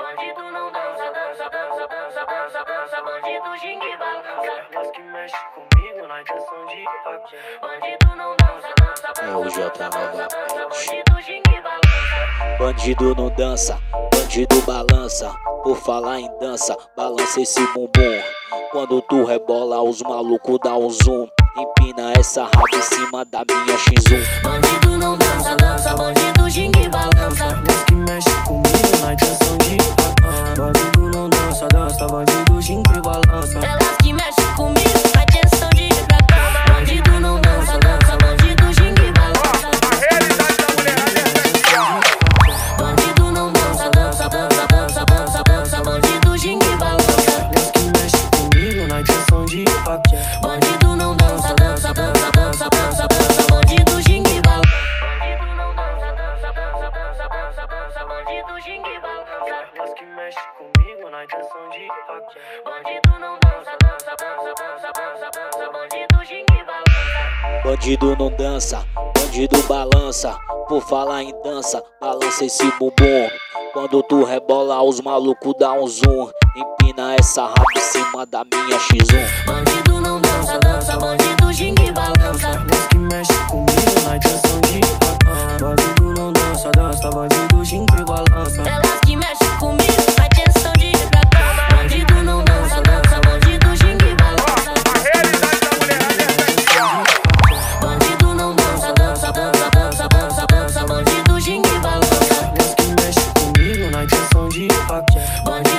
Bandido não dança, dança, dança, dança, dança, dança. Bandido ginga e balança. Elas que mexe comigo na intenção de paquera. Bandido não dança, dança, dança, É o J dança, dança, dança. novamente. Bandido ginga e balança. Bandido não dança, bandido balança. Por falar em dança, balança esse bumbum. Quando tu rebola, os malucos dá um zoom. Empina essa raba em cima da minha X1. Bandido não dança, dança. Bandido ginga e balança. Elas que mexe comigo na intenção de paquera. Bandido não dança, dança. Bandido ginga e balança. Elas que mexem comigo, a intenção de ir pra cama. Bandido não dança, dança. Bandido ginga e balança. A realidade da mulherada é essa. Bandido não dança, dança, dança, dança, dança, dança. Bandido ginga e balança. Elas que mexe comigo na intenção de paquera. Bandido não dança, dança, dança, dança, dança, dança. Bandido ginga e balança. Bandido não dança, dança, dança, dança, dança, dança. Bandido ginga e balança. Elas que mexe comigo na intenção de paquera. Bandido não dança, dança, dança, dança, dança, dança. Bandido ginga e balança. Bandido não dança, bandido balança. Por falar em dança, balança esse bumbum. Quando tu rebola, os malucos dá um zoom. Empina essa raba em cima da minha X1. Bandido não dança, dança. Bandido ginga e balança. Elas que mexe comigo na intenção de paquera. Bandido não dança, dança. Bandido ginga e balança. Elas que mexem comigo, a intenção de ir pra cama. Bandido não dança, dança. Bandido ginga e balança. A realidade da mulherada é essa. Bandido não dança, dança, dança, dança, dança, dança. Bandido ginga e balança. Elas que mexe comigo na intenção de paquera. Bandido